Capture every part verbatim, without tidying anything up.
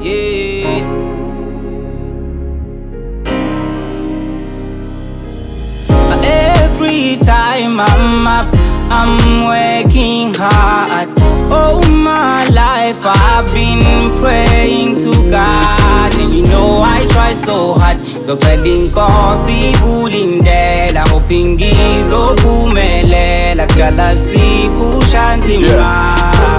yeah. Every time I'm up, I'm working hard. All my life I've been praying to God, and you know I try so hard. Ngicela inkosi ikulindela, hoping ngizophumelela, kudala siphusha nzima.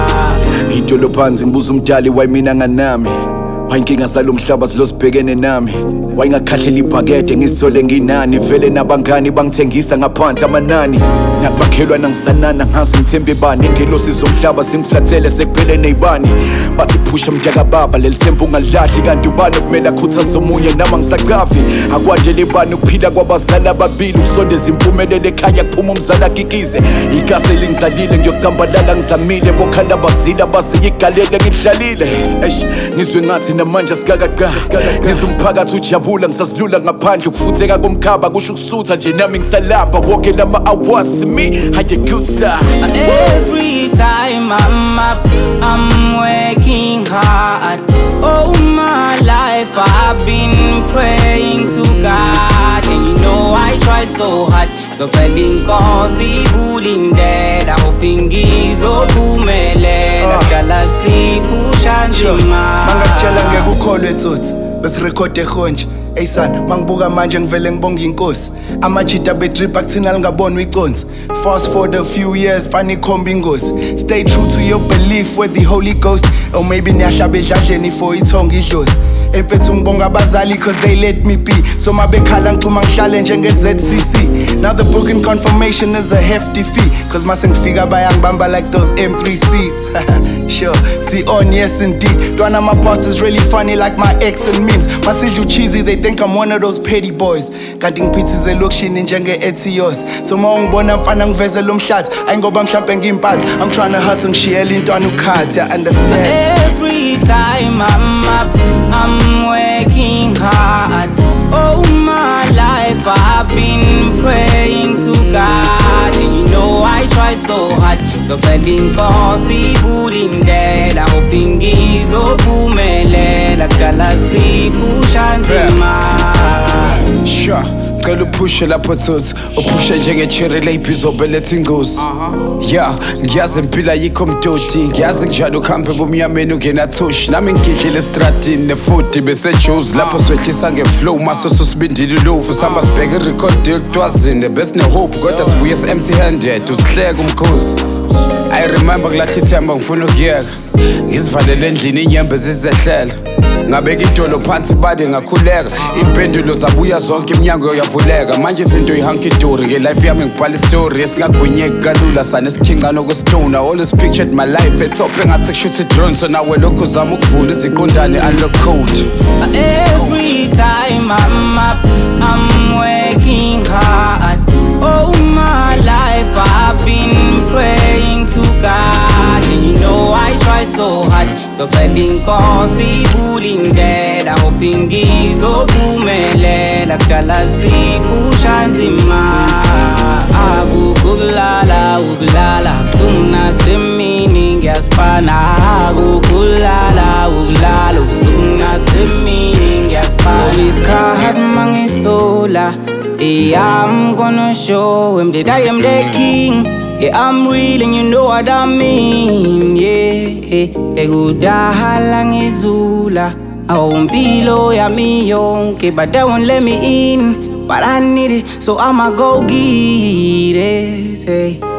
Ijolo phansi ngibuza umdali wayimina nganami, wayinkinga zalo mhlaba silosibhekene nami. Wayingakhahlela ibhakede ngisole nginani, vele nabangani bangithengisa ngaphansi amanani. Nakubakhelwa nangisanana ngase ngithembe bani, ngelosi zomhlaba singiflathele sekuphele neyibani. Bathi phusha mdaka baba leli thembu ungalahli, kanti ubani okumele akhuthaze omunye nama ngisacavi. Akwandele bani ukuphila kwabazali ababili, ukusondeza impumelelo ekhaya kuphuma umzala akikize. Igase lingizalile ngiyocambalala ngizamile, bokhala bazila base yigalele ngidlalile. Eish ngizwe ngathi namanje sikakaqa, ngizwe umphakathi ujabula ngisasilula ngaphandle, ukufutheka komkhaba kusho ukusutha nje nami ngisalapha. Wonke lama awards me, I a good star. Every time I'm up, I'm working hard. All my life I've been praying to God, and you know I try so hard. Ngicela inkosi ikulindela, hoping ngizophumelela, kudala siphusha nzima. Mangakutshela ngeke ukholwe tsotsi, besirekhode ehonje. Ey son, mangibuka manje ngivele ngibonga inkosi. Amajita betrip akuthina lingabonwa iconsi. Fast forward a few years, fani ikhomba ingozi. Stay true to your belief with the Holy Ghost, or maybe niyahlaba edladleni for ithonga idlozi. Empethu ngibonga abazali cause they let me be, so mabekhala ngixuma ngihlale njenge-Z C C. Now the booking confirmation is a hefty fee, cause mase ngifika bayangibamba like those M three seats. Sure, see on, yes indeed. Dwana my past is really funny like my ex and memes. Masidlu cheesy, they think I'm one of those petty boys. Kanti ngiphithize elokishini njenge-Etios. So ma ungibona mfana ngiveze lo mhlathi, ayingoba mhlampe ngimphathi. I'm tryna hustle ngishiyela intwana ukhathi, I understand. Every time I'm up, I'm working hard. All my life I've been praying to God, and you know I try so hard. Ngicela inkosi ikulindela, hoping ngizophumelela, kudala siphusha nzima. Sure, ngicela uphushe lapho tsotsi, uphushe njenge-cherry leyibhiza obeletha ingozi. Yeah, ngiyazi impilo ayikho mdoti, ngiyazi njalo ukuhambe bomnyameni ungenathushi. Nami ngigidlile estradini ne-forty bese-Jozi, lapho swehlisa nge-flow maso susibindile ulofu. Sihamba sibheke irekhodi elitwazini besine-hope, kodwa sibuye se-empty handed, usihleka umkhosi. I remember kulahla ithemba ngifuna ukuyeka, ngizivalele endlini inyembe zizehlela. Ngabeka idolo phansi bade ngakhuleka, impendulo zabuya zonke iminyango yavuleka. Manje izinto ihunky dory, nge-life yami ngibhala istory esingagwinyeki kalula sana esikhingana okwesitona. Always pictured my life etop engathi kushuthi i-drone, so nawe lokhu uzama ukuvula iziqondane unlock code. Every time I'm up, I'm working hard. All my life I've been praying to God, and you know I try so hard. Ngicela inkosi ikulindela, hoping ngizophumelela, kudala siphusha nzima. Akukho ukulala, ukulala busuku nasemini ngiyasipana. Akukho ukulala, ukulala busuku nasemini ngiyasipana. Always hard mangisola, yeah, I'm gonna show him that I am the king. Yeah, I'm real and you know what I mean. Yeah, ekudahala ngizula, awumpilo yami yonke, but they won't let me in. But I need it, so I'ma go get it. Hey.